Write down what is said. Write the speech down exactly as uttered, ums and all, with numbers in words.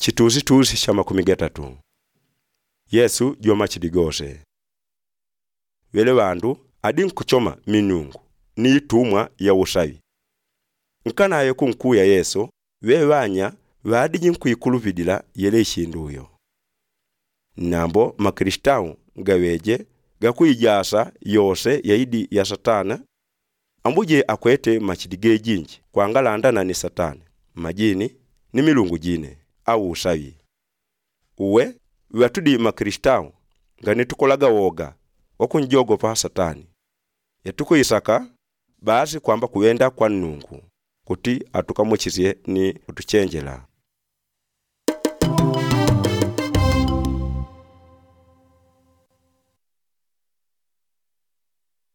Chituzi tuzi cha makumi gatatu. Yesu joma chidigose. Wele bandu adi nkuchoma minyungu ni itumwa ya usawi. Nkana ayo kunkuya Yesu we banya badi jinkuyikuluvidila yele ishinduyo. Nambo makristau gaweje gakuyijasa yose yaidi ya satana ambuje akwete machidige jinji kwangalandana ni satani majini ni milungu jine au usawi. Uwe watudi makristau ngani tukolaga woga wakunjogo pa satani yatuko isaka baasi kwamba kuenda kwa nungu kuti atukamuchizie ni utuchenjela.